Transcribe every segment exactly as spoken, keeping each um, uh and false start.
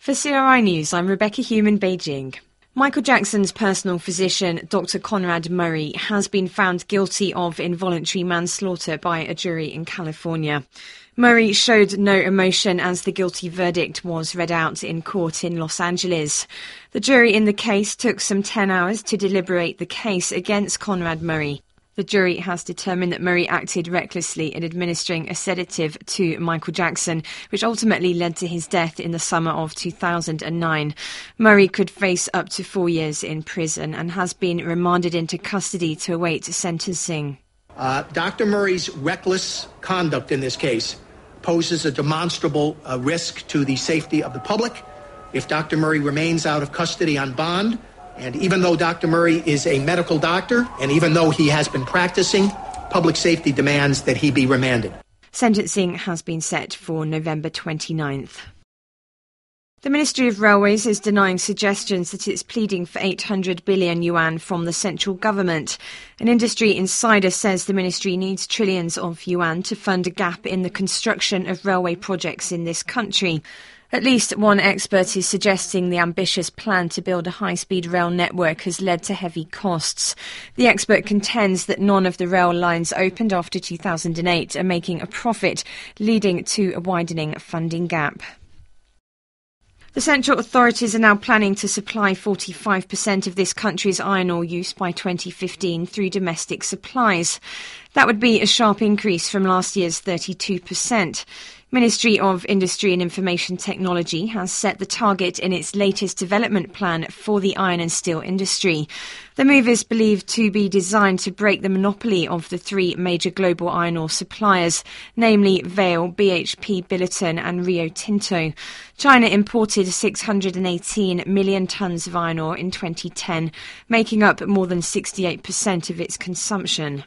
For C R I News, I'm Rebecca Hume in Beijing. Michael Jackson's personal physician, Doctor Conrad Murray, has been found guilty of involuntary manslaughter by a jury in California. Murray showed no emotion as the guilty verdict was read out in court in Los Angeles. The jury in the case took some ten hours to deliberate the case against Conrad Murray. The jury has determined that Murray acted recklessly in administering a sedative to Michael Jackson, which ultimately led to his death in the summer of two thousand nine. Murray could face up to four years in prison and has been remanded into custody to await sentencing. Uh, Doctor Murray's reckless conduct in this case poses a demonstrable uh, risk to the safety of the public. If Doctor Murray remains out of custody on bond, and even though Doctor Murray is a medical doctor, and even though he has been practicing, public safety demands that he be remanded. Sentencing has been set for November twenty-ninth. The Ministry of Railways is denying suggestions that it's pleading for eight hundred billion yuan from the central government. An industry insider says the ministry needs trillions of yuan to fund a gap in the construction of railway projects in this country. At least one expert is suggesting the ambitious plan to build a high-speed rail network has led to heavy costs. The expert contends that none of the rail lines opened after two thousand eight are making a profit, leading to a widening funding gap. The central authorities are now planning to supply forty-five percent of this country's iron ore use by twenty fifteen through domestic supplies. That would be a sharp increase from last year's thirty-two percent. Ministry of Industry and Information Technology has set the target in its latest development plan for the iron and steel industry. The move is believed to be designed to break the monopoly of the three major global iron ore suppliers, namely Vale, B H P Billiton and Rio Tinto. China imported six hundred eighteen million tonnes of iron ore in twenty ten, making up more than sixty-eight percent of its consumption.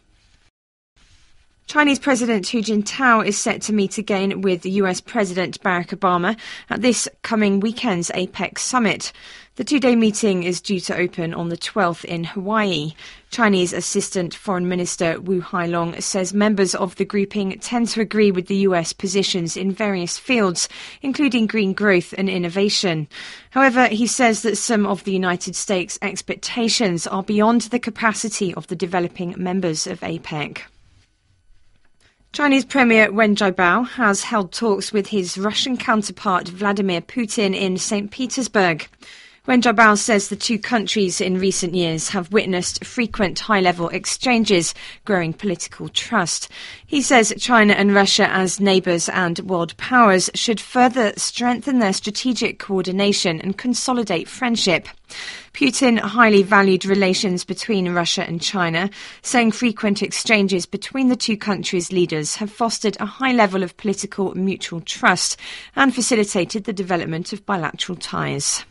Chinese President Hu Jintao is set to meet again with the U S President Barack Obama at this coming weekend's APEC summit. The two-day meeting is due to open on the twelfth in Hawaii. Chinese Assistant Foreign Minister Wu Hailong says members of the grouping tend to agree with the U S positions in various fields, including green growth and innovation. However, he says that some of the United States' expectations are beyond the capacity of the developing members of APEC. Chinese Premier Wen Jiabao has held talks with his Russian counterpart Vladimir Putin in Saint Petersburg. Wen Jiabao says the two countries in recent years have witnessed frequent high-level exchanges, growing political trust. He says China and Russia as neighbours and world powers should further strengthen their strategic coordination and consolidate friendship. Putin highly valued relations between Russia and China, saying frequent exchanges between the two countries' leaders have fostered a high level of political mutual trust and facilitated the development of bilateral ties.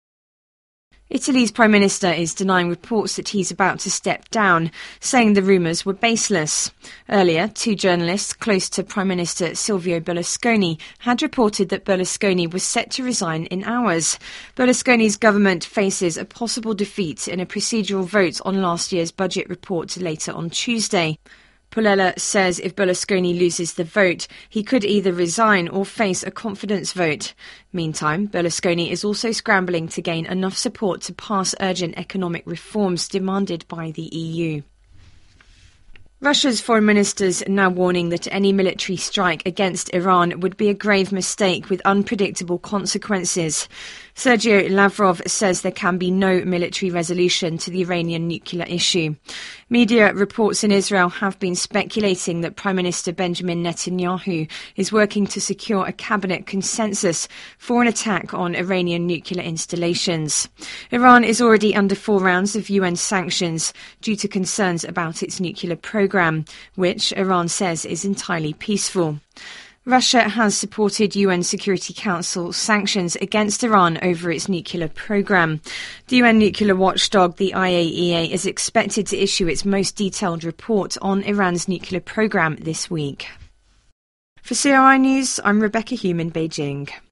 Italy's Prime Minister is denying reports that he's about to step down, saying the rumours were baseless. Earlier, two journalists close to Prime Minister Silvio Berlusconi had reported that Berlusconi was set to resign in hours. Berlusconi's government faces a possible defeat in a procedural vote on last year's budget report later on Tuesday. Polella says if Berlusconi loses the vote, he could either resign or face a confidence vote. Meantime, Berlusconi is also scrambling to gain enough support to pass urgent economic reforms demanded by the E U. Russia's foreign minister is now warning that any military strike against Iran would be a grave mistake with unpredictable consequences. Sergei Lavrov says there can be no military resolution to the Iranian nuclear issue. Media reports in Israel have been speculating that Prime Minister Benjamin Netanyahu is working to secure a cabinet consensus for an attack on Iranian nuclear installations. Iran is already under four rounds of U N sanctions due to concerns about its nuclear program, which Iran says is entirely peaceful. Russia has supported U N Security Council sanctions against Iran over its nuclear program. The U N nuclear watchdog, the I A E A, is expected to issue its most detailed report on Iran's nuclear program this week. For C R I News, I'm Rebecca Hume in Beijing.